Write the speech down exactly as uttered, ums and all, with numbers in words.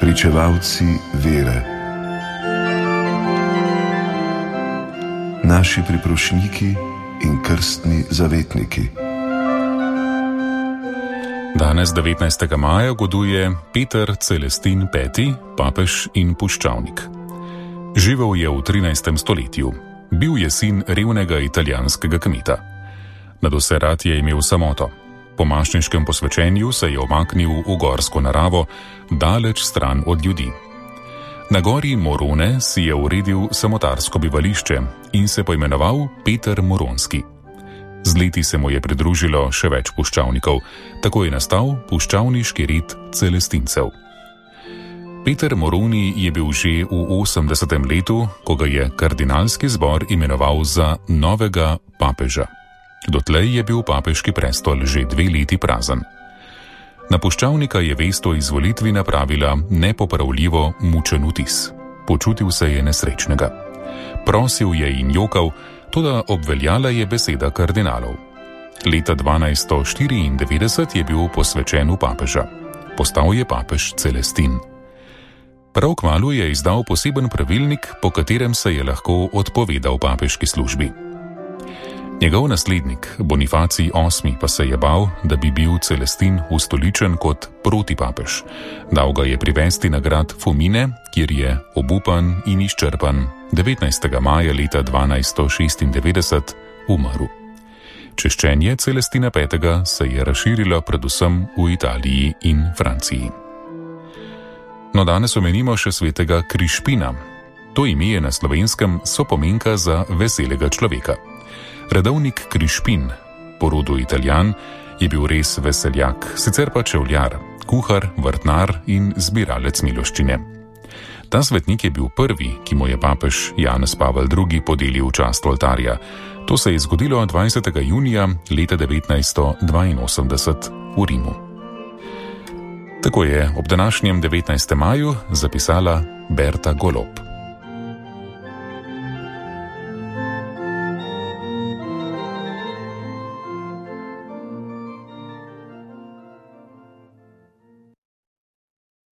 pričevalci vere, naši priprošniki in krstni zavetniki. Danes, devetnajstega maja, goduje Peter Celestin peti, papež in puščavnik. Živel je v trinajstem stoletju. Bil je sin revnega italijanskega kmeta. Nadvse rad je imel samoto. Po mašniškem posvečenju se je omaknil v gorsko naravo, daleč stran od ljudi. Na gori Morone si je uredil samotarsko bivališče in se poimenoval Peter Moronski. Z leti se mu je pridružilo še več puščavnikov, tako je nastal puščavniški red celestincev. Peter Moroni je bil že v osemdesetem letu, ko ga je kardinalski zbor imenoval za novega papeža. Dotlej je bil papeški prestol že dve leti prazen. Na puščavnika je vest o izvolitvi napravila nepopravljivo mučen vtis. Počutil se je nesrečnega. Prosil je in jokal, toda obveljala je beseda kardinalov. Leta dvanajststo štiriindevetdeset je bil posvečen v papeža. Postal je papež Celestin. Prav kmalu je izdal poseben pravilnik, po katerem se je lahko odpovedal papeški službi. Njegov naslednik, Bonifacij osmi, pa se je bal, da bi bil Celestin ustoličen kot protipapež. Dal ga je privesti na grad Fomine, kjer je obupan in izčrpan devetnajstega maja leta dvanajststo šestindevetdeset umrl. Češčenje Celestina petega se je razširilo predvsem v Italiji in Franciji. No, danes omenimo še svetega Krišpina. To ime je na slovenskem sopomenka za veselega človeka. Redovnik Krišpin, po rodu Italijan, je bil res veseljak, sicer pa čevljar, kuhar, vrtnar in zbiralec miloščine. Ta svetnik je bil prvi, ki mu je papež Janez Pavel drugi podelil čast oltarja. To se je zgodilo dvajsetega junija leta devetnajststo dvainosemdeset v Rimu. Tako je ob današnjem devetnajstem maju zapisala Berta Golob.